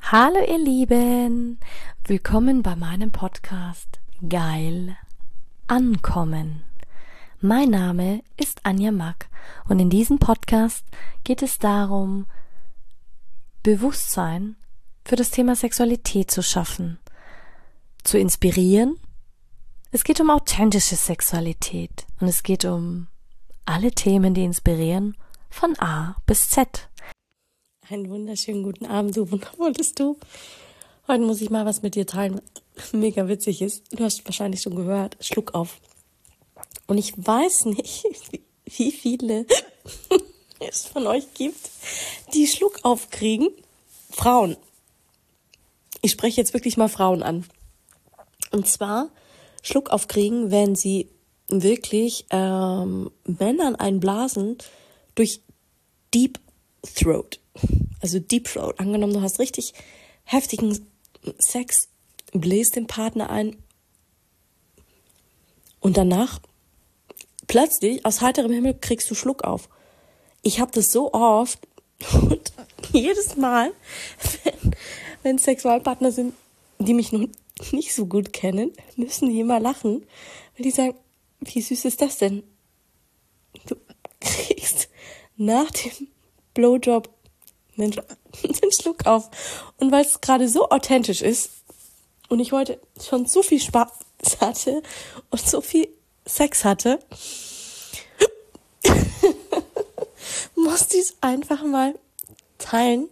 Hallo ihr Lieben, willkommen bei meinem Podcast Geil Ankommen. Mein Name ist Anja Mack und in diesem Podcast geht es darum, Bewusstsein für das Thema Sexualität zu schaffen, zu inspirieren. Es geht um authentische Sexualität und es geht um alle Themen, die inspirieren, von A bis Z. Einen wunderschönen guten Abend, du wundervolles Du. Heute muss ich mal was mit dir teilen, was mega witzig ist. Du hast wahrscheinlich schon gehört, Schluck auf. Und ich weiß nicht, wie viele es von euch gibt, die Schluck aufkriegen. Frauen. Ich spreche jetzt wirklich mal Frauen an. Und zwar Schluck aufkriegen, wenn sie wirklich Männern einblasen durch Deep Throat. Also Deep Throat. Angenommen, du hast richtig heftigen Sex, bläst den Partner ein und danach plötzlich aus heiterem Himmel kriegst du Schluck auf. Ich habe das so oft und jedes Mal, wenn Sexualpartner sind, die mich noch nicht so gut kennen, müssen die immer lachen, weil die sagen, wie süß ist das denn? Du kriegst nach dem Blowjob den Schluck auf. Und weil es gerade so authentisch ist und ich heute schon so viel Spaß hatte und so viel Sex hatte, musste ich es einfach mal teilen.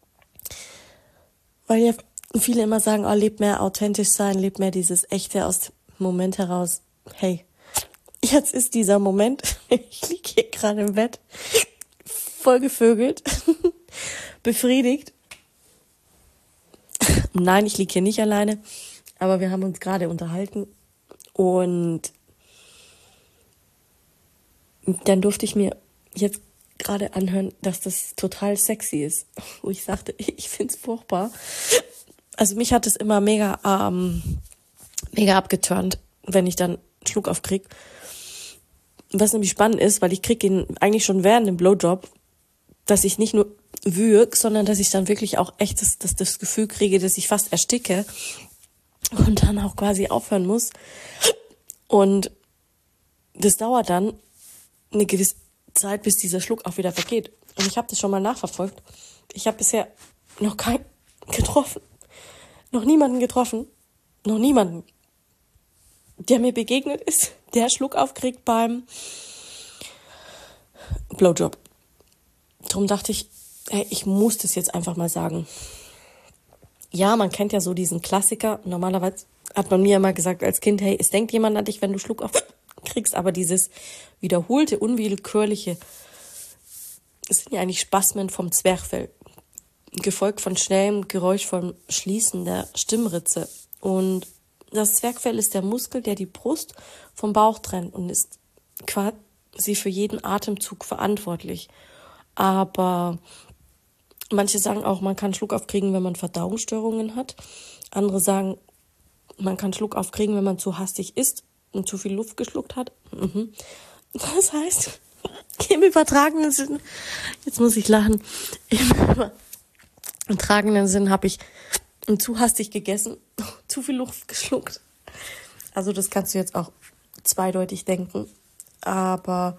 Weil ja viele immer sagen, oh, lebt mehr authentisch sein, lebt mehr dieses Echte aus dem Moment heraus. Hey, jetzt ist dieser Moment. Ich liege hier gerade im Bett, voll gevögelt, befriedigt. Nein, ich liege hier nicht alleine, aber wir haben uns gerade unterhalten und dann durfte ich mir jetzt gerade anhören, dass das total sexy ist, wo ich sagte, ich find's furchtbar. Also mich hat es immer mega abgeturnt, wenn ich dann Schluck aufkrieg. Was nämlich spannend ist, weil ich krieg ihn eigentlich schon während dem Blowjob, dass ich nicht nur würg, sondern dass ich dann wirklich auch echt das Gefühl kriege, dass ich fast ersticke und dann auch quasi aufhören muss. Und das dauert dann eine gewisse Zeit, bis dieser Schluck auch wieder vergeht. Und ich habe das schon mal nachverfolgt. Ich habe bisher noch keinen getroffen. Noch niemanden getroffen. Noch niemanden, der mir begegnet ist, der Schluck aufkriegt beim Blowjob. Darum dachte ich, hey, ich muss das jetzt einfach mal sagen. Ja, man kennt ja so diesen Klassiker. Normalerweise hat man mir immer gesagt als Kind, hey, es denkt jemand an dich, wenn du Schluck aufkriegst. Aber dieses wiederholte, unwillkürliche, es sind ja eigentlich Spasmen vom Zwerchfell. Gefolgt von schnellem Geräusch vom Schließen der Stimmritze. Und das Zwerchfell ist der Muskel, der die Brust vom Bauch trennt und ist quasi für jeden Atemzug verantwortlich. Aber manche sagen auch, man kann Schluck aufkriegen, wenn man Verdauungsstörungen hat. Andere sagen, man kann Schluck aufkriegen, wenn man zu hastig isst und zu viel Luft geschluckt hat. Das heißt, im übertragenen Sinn, jetzt muss ich lachen, im übertragenen Sinn habe ich zu hastig gegessen, zu viel Luft geschluckt. Also das kannst du jetzt auch zweideutig denken. Aber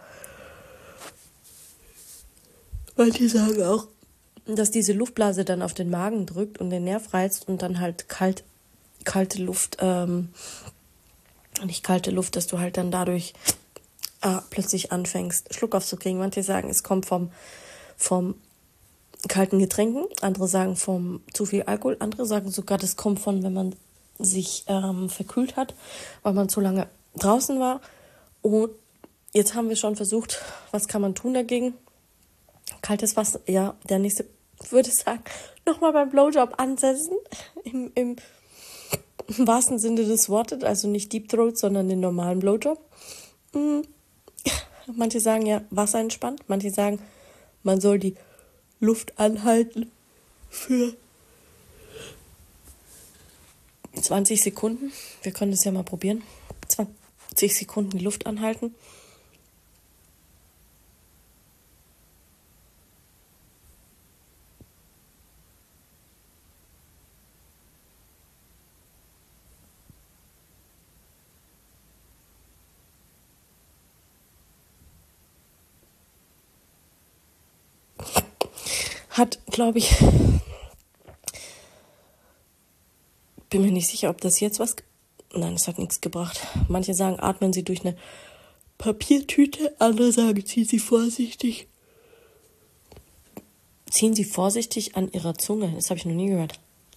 manche sagen auch, dass diese Luftblase dann auf den Magen drückt und den Nerv reizt und dann halt kalte Luft, nicht kalte Luft, dass du halt dann dadurch plötzlich anfängst, Schluck aufzukriegen. Manche sagen, es kommt vom kalten Getränken, andere sagen vom zu viel Alkohol, andere sagen sogar, das kommt von, wenn man sich verkühlt hat, weil man zu lange draußen war. Und jetzt haben wir schon versucht, was kann man tun dagegen? Kaltes Wasser, ja, der nächste würde sagen, nochmal beim Blowjob ansetzen, im wahrsten Sinne des Wortes, also nicht Deep Throat, sondern den normalen Blowjob. Manche sagen ja, Wasser entspannt, manche sagen, man soll die Luft anhalten für 20 Sekunden. Wir können das ja mal probieren. 20 Sekunden die Luft anhalten. hat, glaube ich, bin mir nicht sicher, ob das jetzt was... Nein, es hat nichts gebracht. Manche sagen, atmen Sie durch eine Papiertüte, andere sagen, ziehen Sie vorsichtig. Ziehen Sie vorsichtig an Ihrer Zunge. Das habe ich noch nie gehört.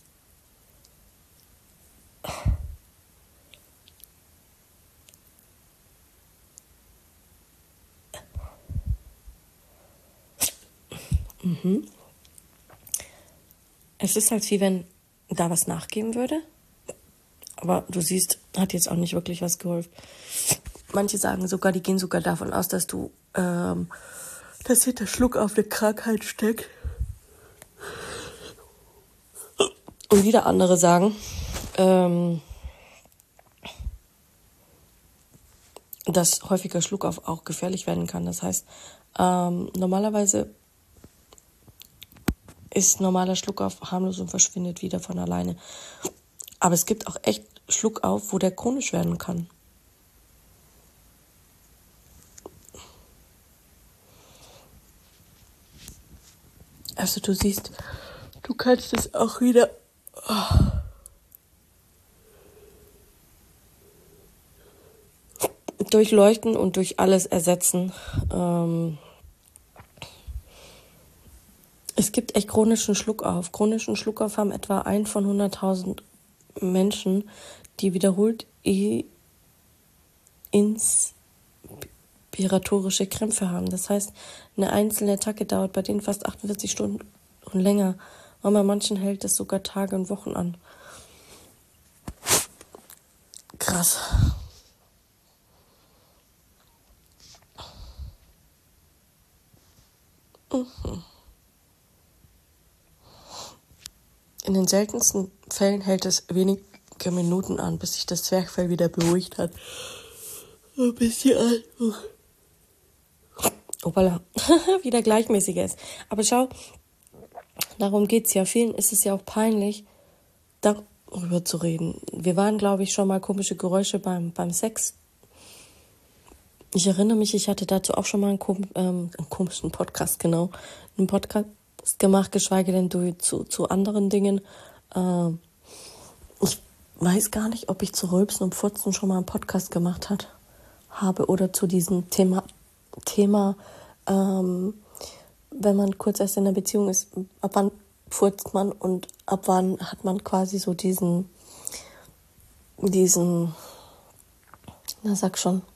Es ist halt wie wenn da was nachgeben würde. Aber du siehst, hat jetzt auch nicht wirklich was geholfen. Manche sagen sogar, die gehen sogar davon aus, dass dass hier der Schluck auf eine Krankheit steckt. Und wieder andere sagen, dass häufiger Schluckauf auch gefährlich werden kann. Das heißt, normalerweise ist normaler Schluckauf harmlos und verschwindet wieder von alleine. Aber es gibt auch echt Schluckauf, wo der chronisch werden kann. Also du siehst, du kannst es auch wieder durchleuchten und durch alles ersetzen. Es gibt echt chronischen Schluckauf. Chronischen Schluckauf haben etwa 1 von 100.000 Menschen, die wiederholt inspiratorische Krämpfe haben. Das heißt, eine einzelne Attacke dauert bei denen fast 48 Stunden und länger. Und bei manchen hält es sogar Tage und Wochen an. Krass. In den seltensten Fällen hält es wenige Minuten an, bis sich das Zwerchfell wieder beruhigt hat. Und bis die Atmung wieder gleichmäßiger ist. Aber schau, darum geht's ja. Vielen ist es ja auch peinlich, darüber zu reden. Wir waren, glaube ich, schon mal komische Geräusche beim Sex. Ich erinnere mich, ich hatte dazu auch schon mal einen komischen Podcast, genau. Einen Podcast gemacht, geschweige denn zu anderen Dingen. Ich weiß gar nicht, ob ich zu Rülpsen und Furzen schon mal einen Podcast gemacht habe oder zu diesem Thema, wenn man kurz erst in der Beziehung ist, ab wann furzt man und ab wann hat man quasi so diesen, sag schon,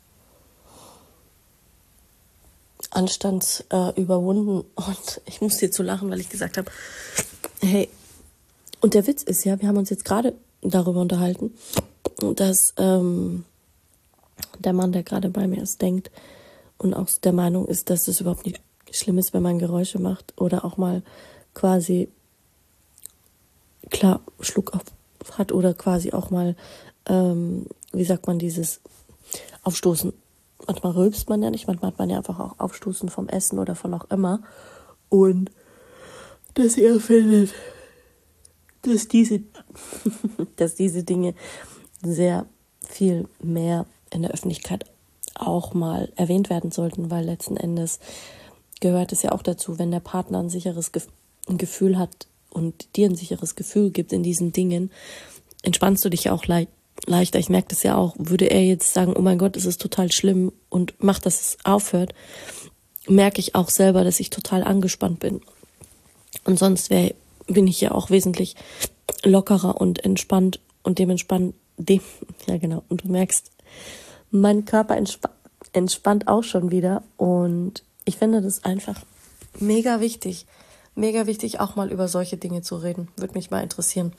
Anstands überwunden. Und ich musste jetzt so lachen, weil ich gesagt habe, hey, und der Witz ist ja, wir haben uns jetzt gerade darüber unterhalten, dass der Mann, der gerade bei mir ist, denkt und auch der Meinung ist, dass es überhaupt nicht schlimm ist, wenn man Geräusche macht oder auch mal quasi, klar, Schluck auf hat oder quasi auch mal, wie sagt man, dieses Aufstoßen. Manchmal rülpst man ja nicht, manchmal hat man ja einfach auch Aufstoßen vom Essen oder von auch immer. Und dass er findet, dass diese Dinge sehr viel mehr in der Öffentlichkeit auch mal erwähnt werden sollten, weil letzten Endes gehört es ja auch dazu, wenn der Partner ein sicheres Gefühl hat und dir ein sicheres Gefühl gibt in diesen Dingen, entspannst du dich ja auch leichter. Ich merke das ja auch. Würde er jetzt sagen, oh mein Gott, es ist total schlimm und macht, dass es aufhört, merke ich auch selber, dass ich total angespannt bin. Und sonst bin ich ja auch wesentlich lockerer und entspannt und dementspannt, ja genau, und du merkst, mein Körper entspannt auch schon wieder und ich finde das einfach mega wichtig auch mal über solche Dinge zu reden. Würde mich mal interessieren,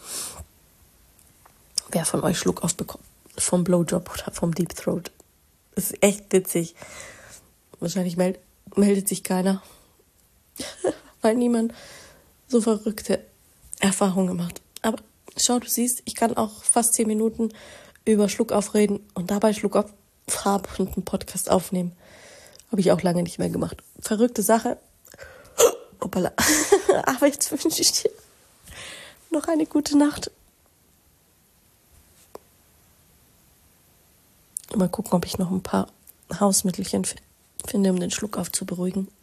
wer von euch Schluck aufbekommt vom Blowjob oder vom Deep Throat. Das ist echt witzig. Wahrscheinlich meldet sich keiner, weil niemand so verrückte Erfahrungen macht. Aber schau, du siehst, ich kann auch fast 10 Minuten über Schluckauf reden und dabei Schluckauf haben und einen Podcast aufnehmen. Habe ich auch lange nicht mehr gemacht. Verrückte Sache. Hoppala. Aber jetzt wünsche ich dir noch eine gute Nacht. Mal gucken, ob ich noch ein paar Hausmittelchen finde, um den Schluckauf zu beruhigen.